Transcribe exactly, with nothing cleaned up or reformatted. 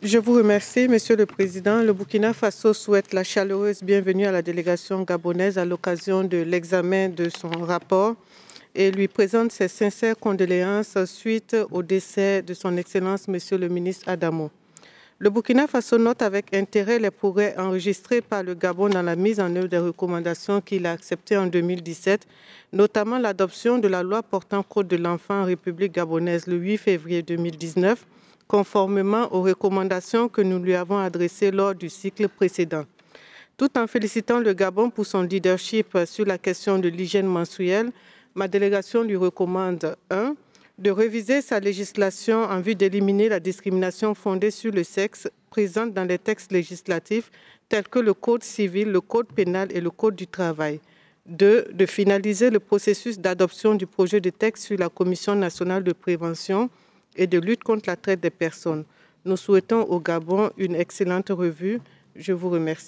Je vous remercie, Monsieur le Président. Le Burkina Faso souhaite la chaleureuse bienvenue à la délégation gabonaise à l'occasion de l'examen de son rapport et lui présente ses sincères condoléances suite au décès de son Excellence, Monsieur le ministre Adamo. Le Burkina Faso note avec intérêt les progrès enregistrés par le Gabon dans la mise en œuvre des recommandations qu'il a acceptées en deux mille dix-sept, notamment l'adoption de la loi portant code de l'enfant en République gabonaise le huit février deux mille dix-neuf, conformément aux recommandations que nous lui avons adressées lors du cycle précédent. Tout en félicitant le Gabon pour son leadership sur la question de l'hygiène menstruelle, ma délégation lui recommande un de réviser sa législation en vue d'éliminer la discrimination fondée sur le sexe présente dans les textes législatifs tels que le Code civil, le Code pénal et le Code du travail. deux de finaliser le processus d'adoption du projet de texte sur la Commission nationale de prévention et de lutte contre la traite des personnes. Nous souhaitons au Gabon une excellente revue. Je vous remercie.